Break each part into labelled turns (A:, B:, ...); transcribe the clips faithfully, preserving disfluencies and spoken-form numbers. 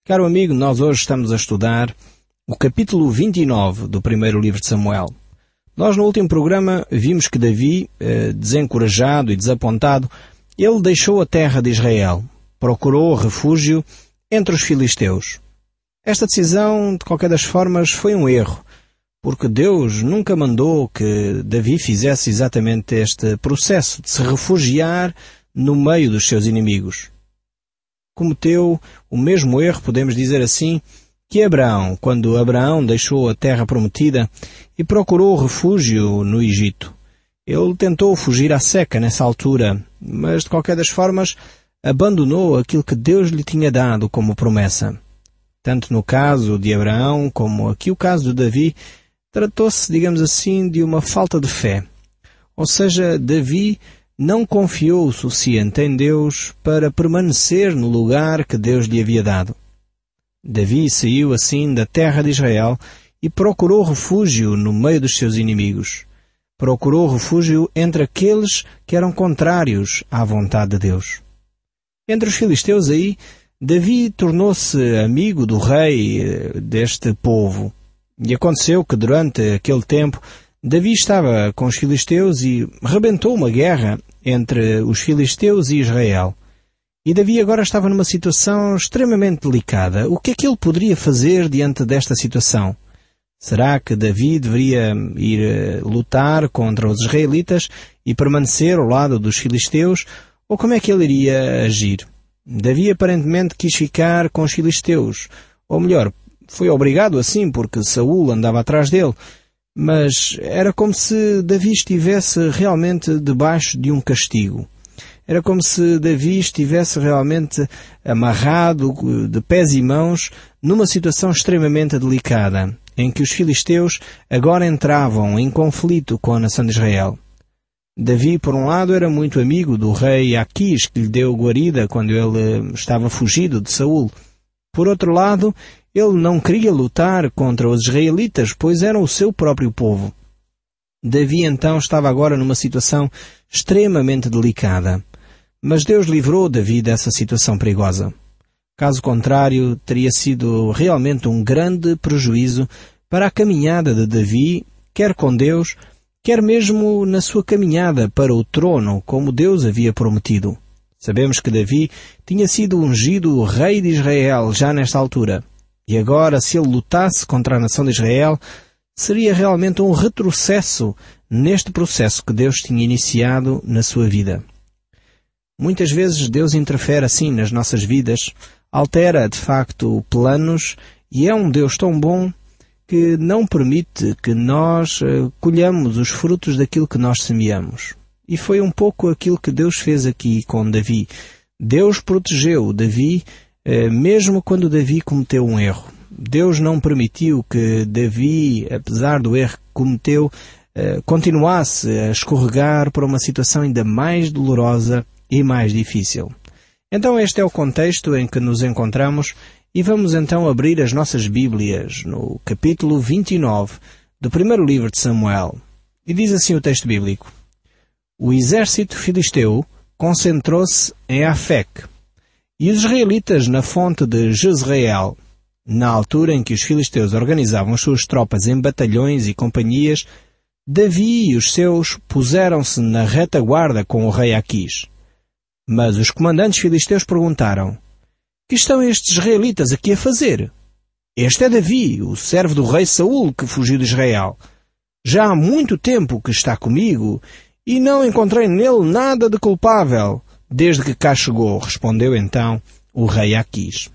A: Caro amigo, nós hoje estamos a estudar o capítulo vinte e nove do primeiro livro de Samuel. Nós no último programa vimos que Davi, desencorajado e desapontado, ele deixou a terra de Israel, procurou refúgio entre os filisteus. Esta decisão, de qualquer das formas, foi um erro, porque Deus nunca mandou que Davi fizesse exatamente este processo de se refugiar no meio dos seus inimigos. Cometeu o mesmo erro, podemos dizer assim, que Abraão, quando Abraão deixou a terra prometida e procurou refúgio no Egito. Ele tentou fugir à seca nessa altura, mas de qualquer das formas abandonou aquilo que Deus lhe tinha dado como promessa. Tanto no caso de Abraão como aqui o caso de Davi, tratou-se, digamos assim, de uma falta de fé. Ou seja, Davi não confiou o suficiente em Deus para permanecer no lugar que Deus lhe havia dado. Davi saiu assim da terra de Israel e procurou refúgio no meio dos seus inimigos. Procurou refúgio entre aqueles que eram contrários à vontade de Deus. Entre os filisteus aí, Davi tornou-se amigo do rei deste povo. E aconteceu que durante aquele tempo Davi estava com os filisteus e rebentou uma guerra entre os filisteus e Israel. E Davi agora estava numa situação extremamente delicada. O que é que ele poderia fazer diante desta situação? Será que Davi deveria ir lutar contra os israelitas e permanecer ao lado dos filisteus? Ou como é que ele iria agir? Davi aparentemente quis ficar com os filisteus. Ou melhor, foi obrigado assim porque Saul andava atrás dele. Mas era como se Davi estivesse realmente debaixo de um castigo. Era como se Davi estivesse realmente amarrado de pés e mãos numa situação extremamente delicada, em que os filisteus agora entravam em conflito com a nação de Israel. Davi, por um lado, era muito amigo do rei Aquis, que lhe deu guarida quando ele estava fugido de Saul. Por outro lado, ele não queria lutar contra os israelitas, pois eram o seu próprio povo. Davi então estava agora numa situação extremamente delicada. Mas Deus livrou Davi dessa situação perigosa. Caso contrário, teria sido realmente um grande prejuízo para a caminhada de Davi, quer com Deus, quer mesmo na sua caminhada para o trono, como Deus havia prometido. Sabemos que Davi tinha sido ungido rei de Israel já nesta altura. E agora, se ele lutasse contra a nação de Israel, seria realmente um retrocesso neste processo que Deus tinha iniciado na sua vida. Muitas vezes Deus interfere assim nas nossas vidas, altera de facto planos e é um Deus tão bom que não permite que nós uh, colhamos os frutos daquilo que nós semeamos. E foi um pouco aquilo que Deus fez aqui com Davi. Deus protegeu Davi uh, mesmo quando Davi cometeu um erro. Deus não permitiu que Davi, apesar do erro que cometeu, uh, continuasse a escorregar para uma situação ainda mais dolorosa e mais difícil. Então este é o contexto em que nos encontramos e vamos então abrir as nossas Bíblias no capítulo vinte e nove do primeiro livro de Samuel. E diz assim o texto bíblico: O exército filisteu concentrou-se em Afec e os israelitas na fonte de Jezreel. Na altura em que os filisteus organizavam as suas tropas em batalhões e companhias, Davi e os seus puseram-se na retaguarda com o rei Aquis. Mas os comandantes filisteus perguntaram: Que estão estes israelitas aqui a fazer? Este é Davi, o servo do rei Saul, que fugiu de Israel. Já há muito tempo que está comigo e não encontrei nele nada de culpável, desde que cá chegou, respondeu então o rei Aquis.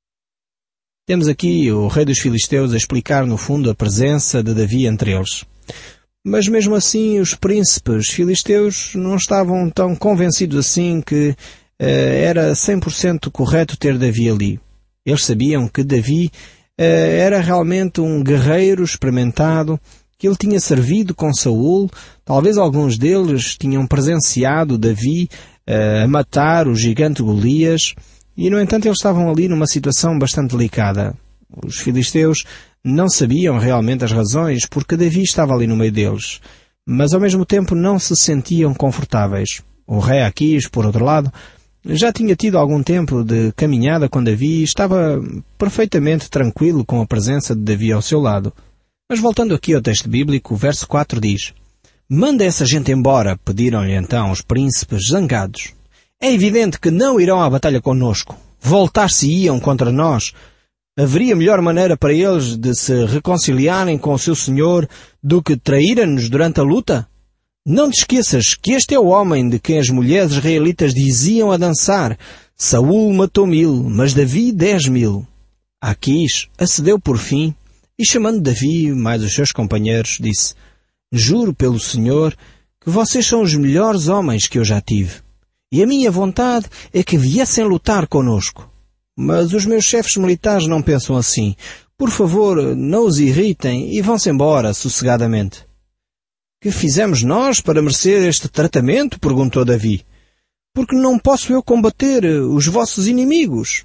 A: Temos aqui o rei dos filisteus a explicar no fundo a presença de Davi entre eles. Mas mesmo assim os príncipes filisteus não estavam tão convencidos assim que uh, era cem por cento correto ter Davi ali. Eles sabiam que Davi uh, era realmente um guerreiro experimentado, que ele tinha servido com Saul. Talvez alguns deles tinham presenciado Davi uh, a matar o gigante Golias. E no entanto eles estavam ali numa situação bastante delicada. Os filisteus não sabiam realmente as razões porque Davi estava ali no meio deles, mas ao mesmo tempo não se sentiam confortáveis. O rei Aquis, por outro lado, já tinha tido algum tempo de caminhada com Davi e estava perfeitamente tranquilo com a presença de Davi ao seu lado. Mas voltando aqui ao texto bíblico, o verso quatro diz: "Manda essa gente embora", pediram-lhe então os príncipes zangados. "É evidente que não irão à batalha conosco. Voltar-se-iam contra nós. Haveria melhor maneira para eles de se reconciliarem com o seu senhor do que traírem-nos durante a luta? Não te esqueças que este é o homem de quem as mulheres israelitas diziam a dançar: Saul matou mil, mas Davi dez mil." Aquis acedeu por fim e, chamando Davi mais os seus companheiros, disse: "Juro pelo Senhor que vocês são os melhores homens que eu já tive. E a minha vontade é que viessem lutar conosco. Mas os meus chefes militares não pensam assim. Por favor, não os irritem e vão-se embora sossegadamente." "Que fizemos nós para merecer este tratamento?" perguntou Davi. "Porque não posso eu combater os vossos inimigos?"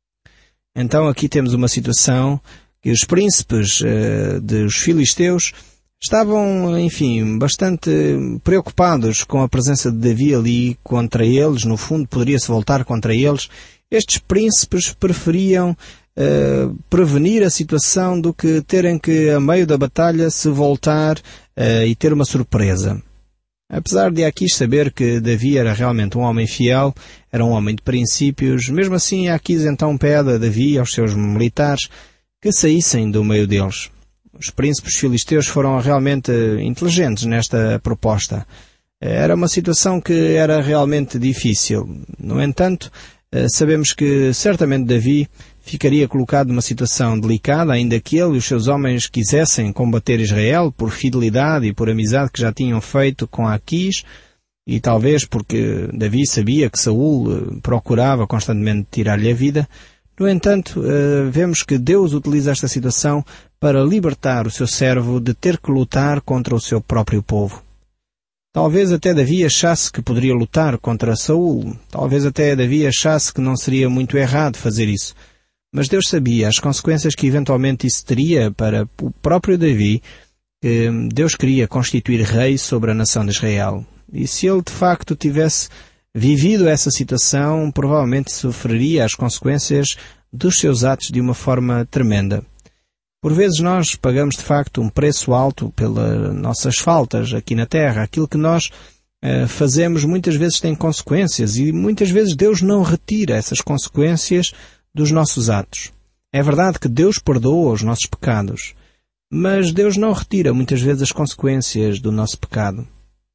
A: Então aqui temos uma situação que os príncipes uh, dos filisteus estavam, enfim, bastante preocupados com a presença de Davi ali contra eles. No fundo, poderia-se voltar contra eles. Estes príncipes preferiam uh, prevenir a situação do que terem que, a meio da batalha, se voltar uh, e ter uma surpresa. Apesar de Aquis saber que Davi era realmente um homem fiel, era um homem de princípios, mesmo assim Aquis então pede a Davi e aos seus militares que saíssem do meio deles. Os príncipes filisteus foram realmente inteligentes nesta proposta. Era uma situação que era realmente difícil. No entanto, sabemos que certamente Davi ficaria colocado numa situação delicada, ainda que ele e os seus homens quisessem combater Israel por fidelidade e por amizade que já tinham feito com Aquis, e talvez porque Davi sabia que Saul procurava constantemente tirar-lhe a vida. No entanto, vemos que Deus utiliza esta situação para libertar o seu servo de ter que lutar contra o seu próprio povo. Talvez até Davi achasse que poderia lutar contra Saul. Talvez até Davi achasse que não seria muito errado fazer isso. Mas Deus sabia as consequências que eventualmente isso teria para o próprio Davi, que Deus queria constituir rei sobre a nação de Israel. E se ele de facto tivesse vivido essa situação, provavelmente sofreria as consequências dos seus atos de uma forma tremenda. Por vezes nós pagamos de facto um preço alto pelas nossas faltas aqui na terra. Aquilo que nós uh, fazemos muitas vezes tem consequências e muitas vezes Deus não retira essas consequências dos nossos atos. É verdade que Deus perdoa os nossos pecados, mas Deus não retira muitas vezes as consequências do nosso pecado.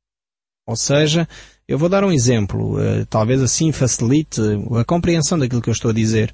A: Ou seja, eu vou dar um exemplo, uh, talvez assim facilite a compreensão daquilo que eu estou a dizer.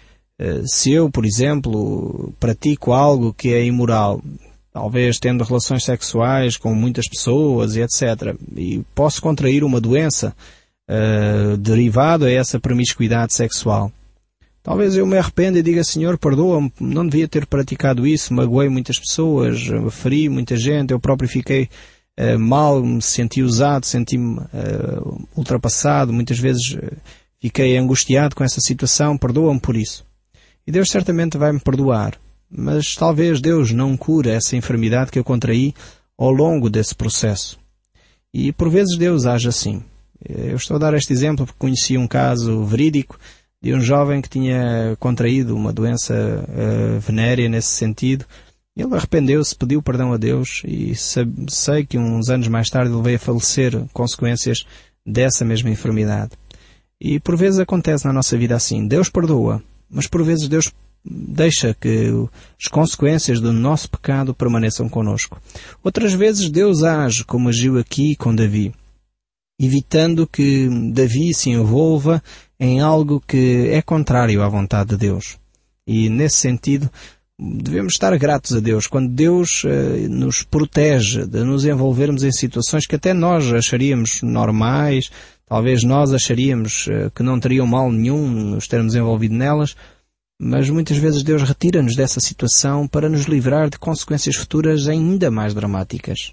A: Se eu, por exemplo, pratico algo que é imoral, talvez tendo relações sexuais com muitas pessoas e etcétera, e posso contrair uma doença uh, derivada a essa promiscuidade sexual. Talvez eu me arrependa e diga: Senhor, perdoa-me, não devia ter praticado isso, magoei muitas pessoas, feri muita gente, eu próprio fiquei uh, mal, me senti usado, senti-me uh, ultrapassado, muitas vezes uh, fiquei angustiado com essa situação, perdoa-me por isso. E Deus certamente vai me perdoar, mas talvez Deus não cure essa enfermidade que eu contraí ao longo desse processo. E por vezes Deus age assim. Eu estou a dar este exemplo porque conheci um caso verídico de um jovem que tinha contraído uma doença uh, venérea nesse sentido. Ele arrependeu-se, pediu perdão a Deus e sei que uns anos mais tarde ele veio a falecer consequências dessa mesma enfermidade. E por vezes acontece na nossa vida assim. Deus perdoa, mas por vezes Deus deixa que as consequências do nosso pecado permaneçam connosco. Outras vezes Deus age como agiu aqui com Davi, evitando que Davi se envolva em algo que é contrário à vontade de Deus. E nesse sentido devemos estar gratos a Deus quando Deus eh, nos protege de nos envolvermos em situações que até nós acharíamos normais. Talvez nós acharíamos que não teriam mal nenhum nos termos envolvido nelas, mas muitas vezes Deus retira-nos dessa situação para nos livrar de consequências futuras ainda mais dramáticas.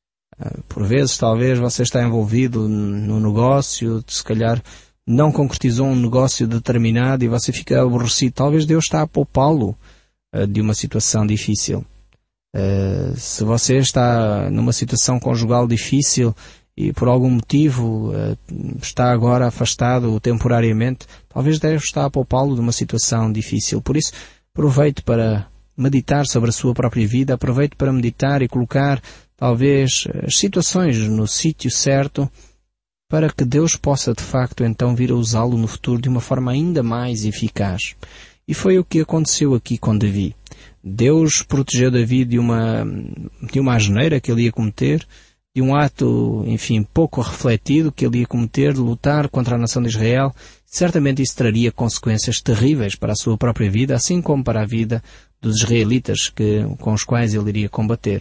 A: Por vezes, talvez você está envolvido no negócio, se calhar não concretizou um negócio determinado e você fica aborrecido. Talvez Deus está a poupá-lo de uma situação difícil. Se você está numa situação conjugal difícil e por algum motivo está agora afastado temporariamente, talvez Deus está a poupá-lo de uma situação difícil. Por isso, aproveite para meditar sobre a sua própria vida, aproveite para meditar e colocar talvez as situações no sítio certo, para que Deus possa de facto então vir a usá-lo no futuro de uma forma ainda mais eficaz. E foi o que aconteceu aqui com Davi. Deus protegeu Davi de uma, de uma asneira que ele ia cometer, de um ato, enfim, pouco refletido que ele ia cometer, de lutar contra a nação de Israel. Certamente isso traria consequências terríveis para a sua própria vida, assim como para a vida dos israelitas que, com os quais ele iria combater.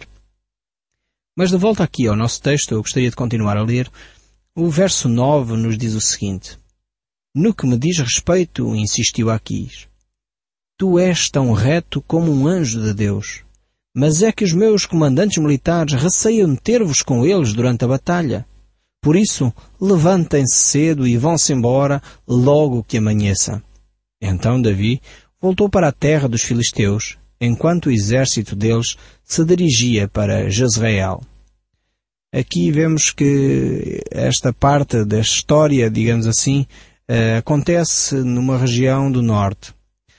A: Mas de volta aqui ao nosso texto, eu gostaria de continuar a ler. O verso nove nos diz o seguinte: No que me diz respeito, insistiu Aquis, tu és tão reto como um anjo de Deus. Mas é que os meus comandantes militares receiam ter-vos com eles durante a batalha. Por isso, levantem-se cedo e vão-se embora logo que amanheça. Então Davi voltou para a terra dos filisteus, enquanto o exército deles se dirigia para Jezreel. Aqui vemos que esta parte da história, digamos assim, acontece numa região do norte.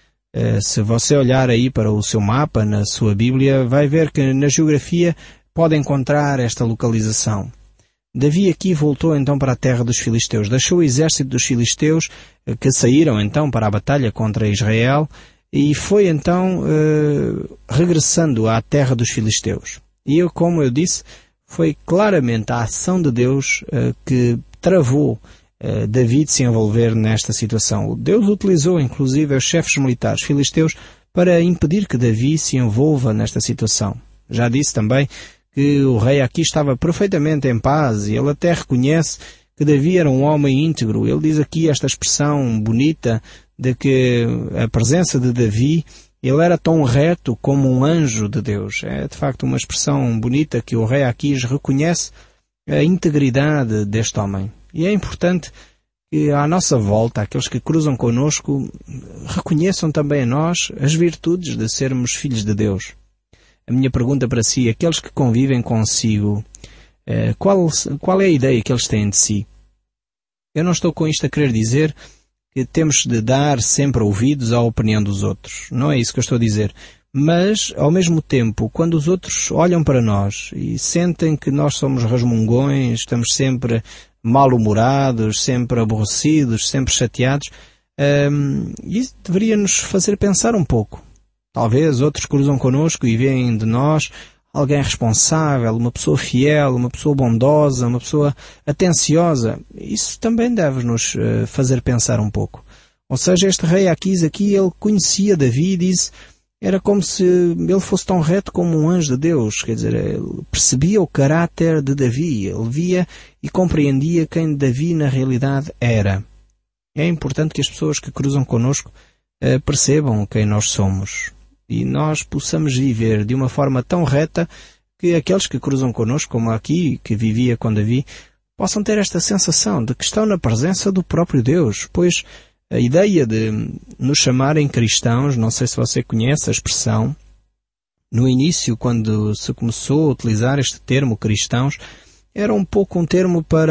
A: Se você olhar aí para o seu mapa, na sua Bíblia, vai ver que na geografia pode encontrar esta localização. Davi aqui voltou então para a terra dos filisteus, deixou o exército dos filisteus, que saíram então para a batalha contra Israel, e foi então uh, regressando à terra dos filisteus. E eu, como eu disse, foi claramente a ação de Deus uh, que travou Uh, Davi de se envolver nesta situação. Deus utilizou inclusive os chefes militares filisteus para impedir que Davi se envolva nesta situação. Já disse também que o rei aqui estava perfeitamente em paz e ele até reconhece que Davi era um homem íntegro. Ele diz aqui esta expressão bonita de que a presença de Davi, ele era tão reto como um anjo de Deus. É de facto uma expressão bonita que o rei Aquis reconhece a integridade deste homem. E é importante que à nossa volta, aqueles que cruzam conosco, reconheçam também a nós as virtudes de sermos filhos de Deus. A minha pergunta para si, aqueles que convivem consigo, qual, qual é a ideia que eles têm de si? Eu não estou com isto a querer dizer que temos de dar sempre ouvidos à opinião dos outros. Não é isso que eu estou a dizer. Mas, ao mesmo tempo, quando os outros olham para nós e sentem que nós somos resmungões, estamos sempre mal-humorados, sempre aborrecidos, sempre chateados, hum, isso deveria nos fazer pensar um pouco. Talvez outros cruzam connosco e veem de nós alguém responsável, uma pessoa fiel, uma pessoa bondosa, uma pessoa atenciosa. Isso também deve nos uh, fazer pensar um pouco. Ou seja, este rei Aquis aqui, ele conhecia Davi e disse, era como se ele fosse tão reto como um anjo de Deus. Quer dizer, ele percebia o caráter de Davi. Ele via e compreendia quem Davi na realidade era. É importante que as pessoas que cruzam connosco uh, percebam quem nós somos. E nós possamos viver de uma forma tão reta que aqueles que cruzam connosco, como aqui, que vivia com Davi, possam ter esta sensação de que estão na presença do próprio Deus. Pois a ideia de nos chamarem cristãos, não sei se você conhece a expressão, no início, quando se começou a utilizar este termo cristãos, era um pouco um termo para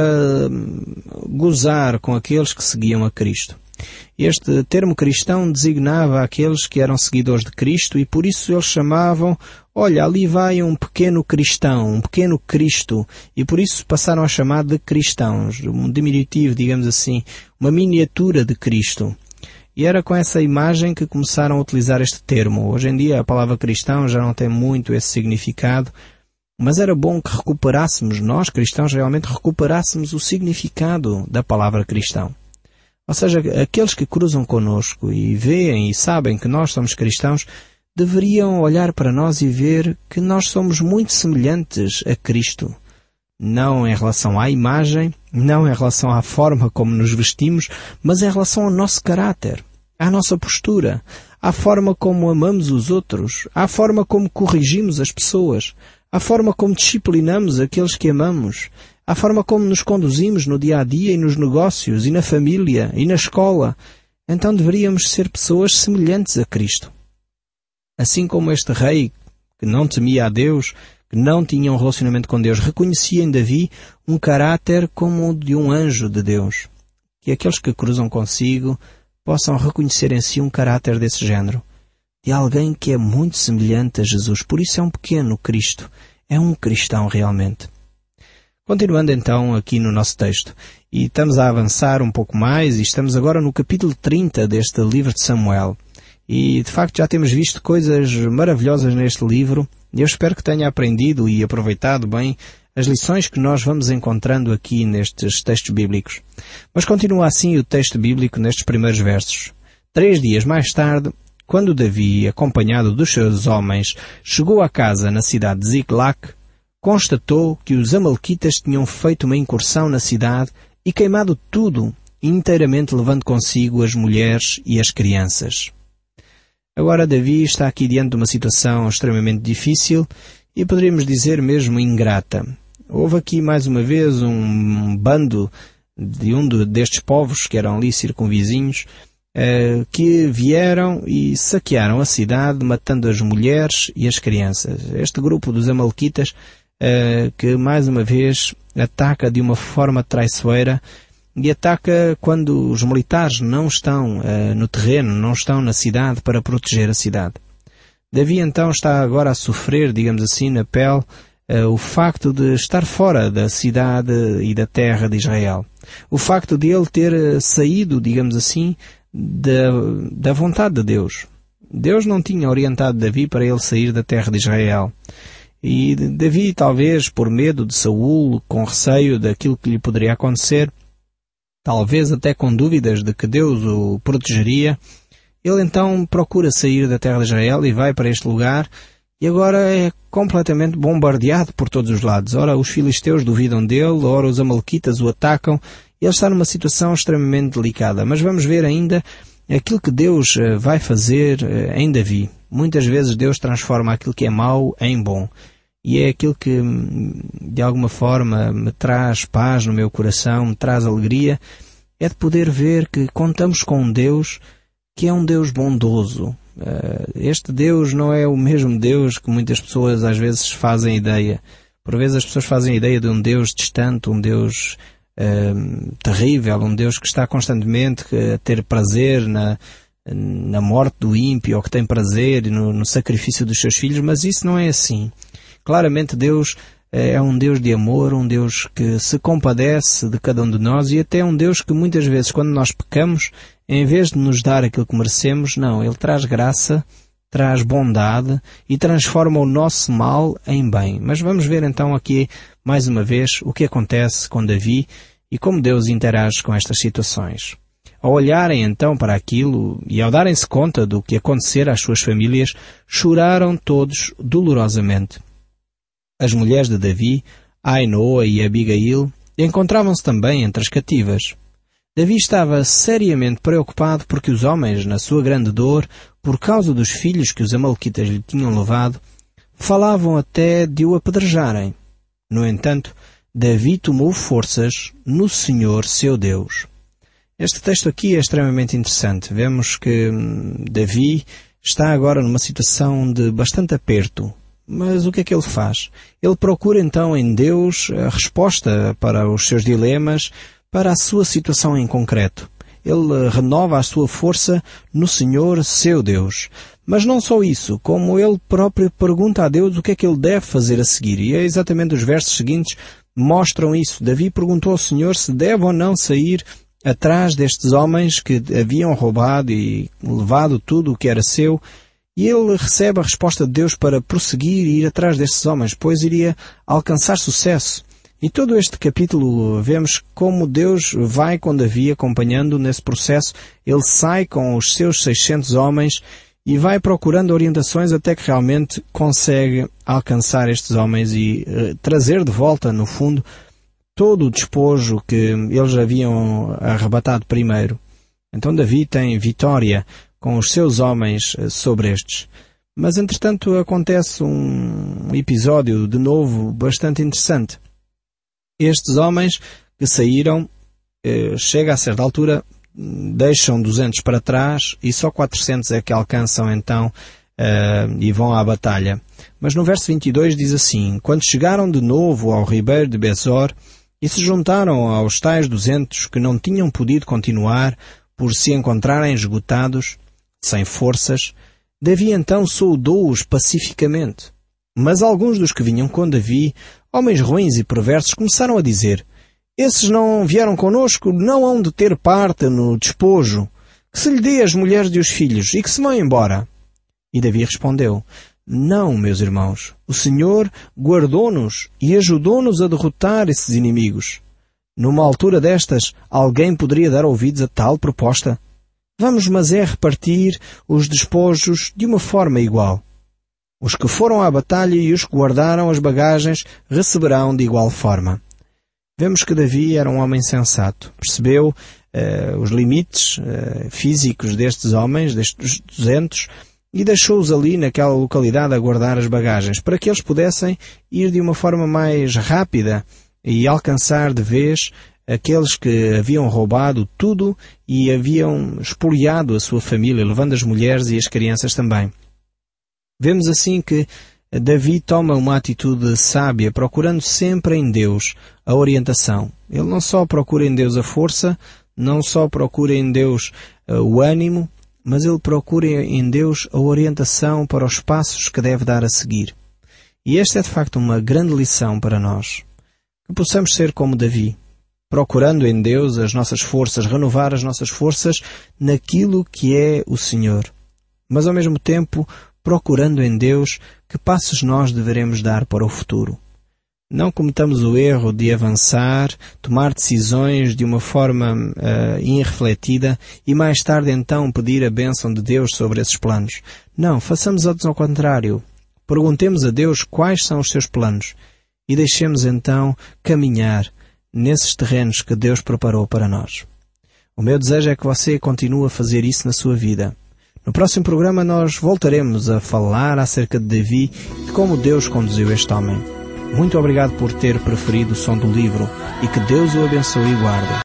A: gozar com aqueles que seguiam a Cristo. Este termo cristão designava aqueles que eram seguidores de Cristo e por isso eles chamavam, olha, ali vai um pequeno cristão, um pequeno Cristo, e por isso passaram a chamar de cristãos, um diminutivo, digamos assim, uma miniatura de Cristo. E era com essa imagem que começaram a utilizar este termo. Hoje em dia a palavra cristão já não tem muito esse significado, mas era bom que recuperássemos, nós cristãos realmente recuperássemos o significado da palavra cristão. Ou seja, aqueles que cruzam connosco e veem e sabem que nós somos cristãos, deveriam olhar para nós e ver que nós somos muito semelhantes a Cristo. Não em relação à imagem, não em relação à forma como nos vestimos, mas em relação ao nosso caráter, à nossa postura, à forma como amamos os outros, à forma como corrigimos as pessoas, à forma como disciplinamos aqueles que amamos, à forma como nos conduzimos no dia a dia e nos negócios e na família e na escola. Então deveríamos ser pessoas semelhantes a Cristo. Assim como este rei que não temia a Deus, que não tinham um relacionamento com Deus, reconhecia em Davi um caráter como o de um anjo de Deus. Que aqueles que cruzam consigo possam reconhecer em si um caráter desse género, de alguém que é muito semelhante a Jesus. Por isso é um pequeno Cristo, é um cristão realmente. Continuando então aqui no nosso texto, e estamos a avançar um pouco mais, e estamos agora no capítulo trinta deste livro de Samuel. E de facto já temos visto coisas maravilhosas neste livro, e eu espero que tenha aprendido e aproveitado bem as lições que nós vamos encontrando aqui nestes textos bíblicos. Mas continua assim o texto bíblico nestes primeiros versos. Três dias mais tarde, quando Davi, acompanhado dos seus homens, chegou à casa na cidade de Ziclac, constatou que os amalequitas tinham feito uma incursão na cidade e queimado tudo, inteiramente levando consigo as mulheres e as crianças. Agora Davi está aqui diante de uma situação extremamente difícil e poderíamos dizer mesmo ingrata. Houve aqui mais uma vez um bando de um destes povos que eram ali circunvizinhos eh, que vieram e saquearam a cidade, matando as mulheres e as crianças. Este grupo dos amalequitas eh, que mais uma vez ataca de uma forma traiçoeira e ataca quando os militares não estão uh, no terreno, não estão na cidade para proteger a cidade. Davi então está agora a sofrer, digamos assim, na pele, uh, o facto de estar fora da cidade e da terra de Israel. O facto de ele ter uh, saído, digamos assim, da, da vontade de Deus. Deus não tinha orientado Davi para ele sair da terra de Israel. E Davi, talvez por medo de Saul, com receio daquilo que lhe poderia acontecer, talvez até com dúvidas de que Deus o protegeria, ele então procura sair da terra de Israel e vai para este lugar e agora é completamente bombardeado por todos os lados. Ora, os filisteus duvidam dele, ora os amalequitas o atacam e ele está numa situação extremamente delicada. Mas vamos ver ainda aquilo que Deus vai fazer em Davi. Muitas vezes Deus transforma aquilo que é mau em bom. E é aquilo que, de alguma forma, me traz paz no meu coração, me traz alegria, é de poder ver que contamos com um Deus que é um Deus bondoso. Este Deus não é o mesmo Deus que muitas pessoas às vezes fazem ideia. Por vezes as pessoas fazem ideia de um Deus distante, um Deus uh, terrível, um Deus que está constantemente a ter prazer na, na morte do ímpio, ou que tem prazer no, no sacrifício dos seus filhos, mas isso não é assim. Claramente Deus é um Deus de amor, um Deus que se compadece de cada um de nós e até um Deus que muitas vezes quando nós pecamos, em vez de nos dar aquilo que merecemos, não, Ele traz graça, traz bondade e transforma o nosso mal em bem. Mas vamos ver então aqui mais uma vez o que acontece com Davi e como Deus interage com estas situações. Ao olharem então para aquilo e ao darem-se conta do que acontecera às suas famílias, choraram todos dolorosamente. As mulheres de Davi, Ainoa e Abigail, encontravam-se também entre as cativas. Davi estava seriamente preocupado porque os homens, na sua grande dor, por causa dos filhos que os amalequitas lhe tinham levado, falavam até de o apedrejarem. No entanto, Davi tomou forças no Senhor seu Deus. Este texto aqui é extremamente interessante. Vemos que Davi está agora numa situação de bastante aperto. Mas o que é que ele faz? Ele procura então em Deus a resposta para os seus dilemas, para a sua situação em concreto. Ele renova a sua força no Senhor, seu Deus. Mas não só isso, como ele próprio pergunta a Deus o que é que ele deve fazer a seguir. E é exatamente os versos seguintes mostram isso. Davi perguntou ao Senhor se deve ou não sair atrás destes homens que haviam roubado e levado tudo o que era seu. E ele recebe a resposta de Deus para prosseguir e ir atrás destes homens, pois iria alcançar sucesso. E todo este capítulo vemos como Deus vai com Davi acompanhando nesse processo. Ele sai com os seus seiscentos homens e vai procurando orientações até que realmente consegue alcançar estes homens e uh, trazer de volta, no fundo, todo o despojo que eles haviam arrebatado primeiro. Então Davi tem vitória com os seus homens sobre estes. Mas, entretanto, acontece um episódio, de novo, bastante interessante. Estes homens que saíram, eh, chega a certa altura, deixam duzentos para trás e só quatrocentos é que alcançam, então, eh, e vão à batalha. Mas no verso vinte e dois diz assim: quando chegaram de novo ao ribeiro de Besor e se juntaram aos tais duzentos que não tinham podido continuar por se encontrarem esgotados, sem forças, Davi então saudou-os pacificamente. Mas alguns dos que vinham com Davi, homens ruins e perversos, começaram a dizer: esses não vieram conosco, não hão de ter parte no despojo, que se lhe dê as mulheres e os filhos, e que se vão embora. E Davi respondeu: não, meus irmãos, o Senhor guardou-nos e ajudou-nos a derrotar esses inimigos. Numa altura destas, alguém poderia dar ouvidos a tal proposta? Vamos, mas é repartir os despojos de uma forma igual. Os que foram à batalha e os que guardaram as bagagens receberão de igual forma. Vemos que Davi era um homem sensato. Percebeu uh, os limites uh, físicos destes homens, destes duzentos, e deixou-os ali naquela localidade a guardar as bagagens, para que eles pudessem ir de uma forma mais rápida e alcançar de vez aqueles que haviam roubado tudo e haviam expoliado a sua família, levando as mulheres e as crianças também. Vemos assim que Davi toma uma atitude sábia, procurando sempre em Deus a orientação. Ele não só procura em Deus a força, não só procura em Deus uh, o ânimo, mas ele procura em Deus a orientação para os passos que deve dar a seguir. E esta é de facto uma grande lição para nós. Que possamos ser como Davi, procurando em Deus as nossas forças, renovar as nossas forças naquilo que é o Senhor. Mas ao mesmo tempo, procurando em Deus que passos nós deveremos dar para o futuro. Não cometamos o erro de avançar, tomar decisões de uma forma uh, irrefletida e mais tarde então pedir a bênção de Deus sobre esses planos. Não, façamos antes ao contrário. Perguntemos a Deus quais são os seus planos e deixemos então caminhar nesses terrenos que Deus preparou para nós. O meu desejo é que você continue a fazer isso na sua vida. No próximo programa nós voltaremos a falar acerca de Davi e de como Deus conduziu este homem. Muito obrigado por ter preferido o som do livro e que Deus o abençoe e guarde.